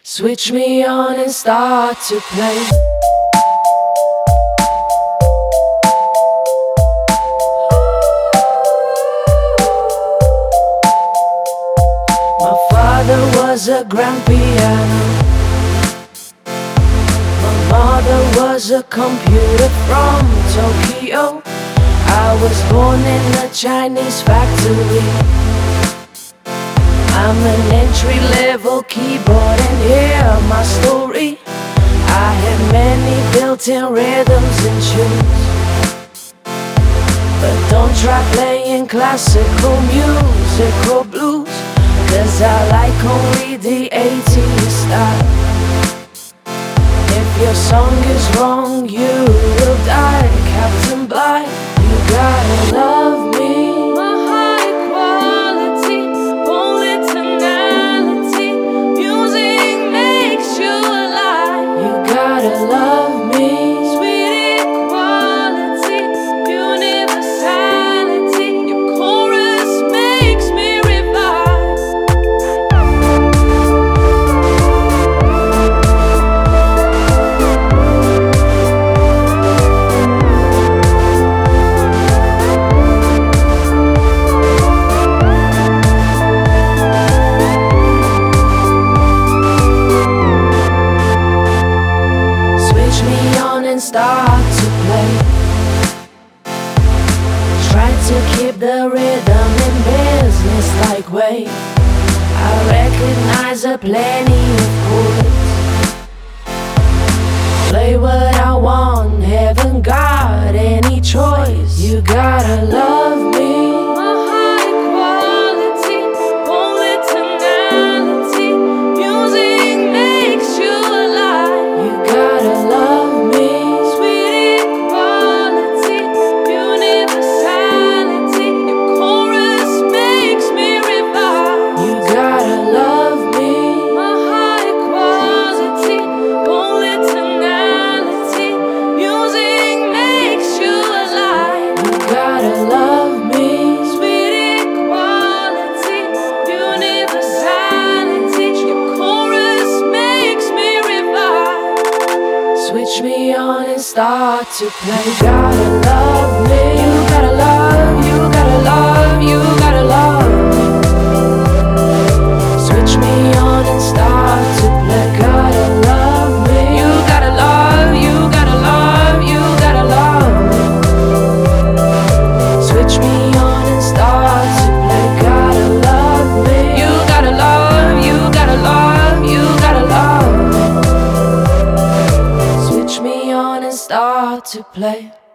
Switch me on and start to play. My father was a grand piano. My mother was a computer from Tokyo. I was born in a Chinese factory. I'm an entry-level keyboard, and hear my story. I had many built-in rhythms and tunes, but don't try playing classical music or blues, 'cause I like only the 80s style. If your song is wrong, you will die. Captain Bligh, you gotta love me. Start to play. Try to keep the rhythm in business-like way. I recognize a plenty of chords. Play what I want, haven't got any choice. You gotta love me. Switch me on and start to play. You gotta love me. You gotta love, you gotta love, you gotta love me. Switch me on and start to play. Gotta love me. You gotta love, you gotta love, you gotta love me. Switch me on and start to play. Gotta love me. You gotta love, you gotta love, you gotta love me. Start to play.